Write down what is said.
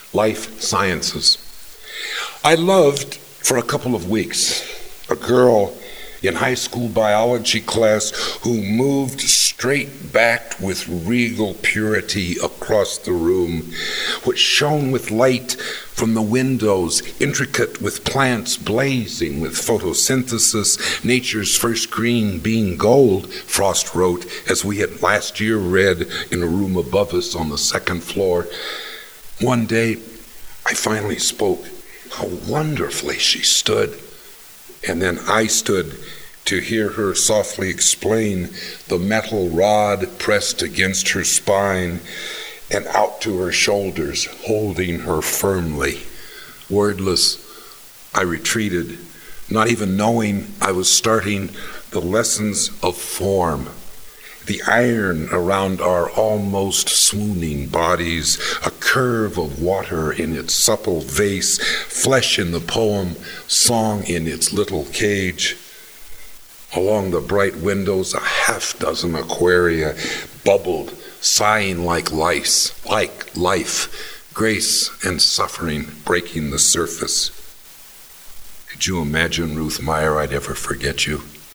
life sciences. I loved, for a couple of weeks, a girl in high school biology class who moved straight-backed with regal purity across the room, which shone with light from the windows, intricate with plants blazing with photosynthesis, nature's first green being gold, Frost wrote, as we had last year read in a room above us on the second floor. One day, I finally spoke. How wonderfully she stood. And then I stood to hear her softly explain the metal rod pressed against her spine and out to her shoulders, holding her firmly. Wordless, I retreated, not even knowing I was starting the lessons of form. The iron around our almost swooning bodies, a curve of water in its supple vase, flesh in the poem, song in its little cage. Along the bright windows, a half-dozen aquaria bubbled, sighing like lice, like life, grace and suffering breaking the surface. Could you imagine, Ruth Meyer, I'd ever forget you?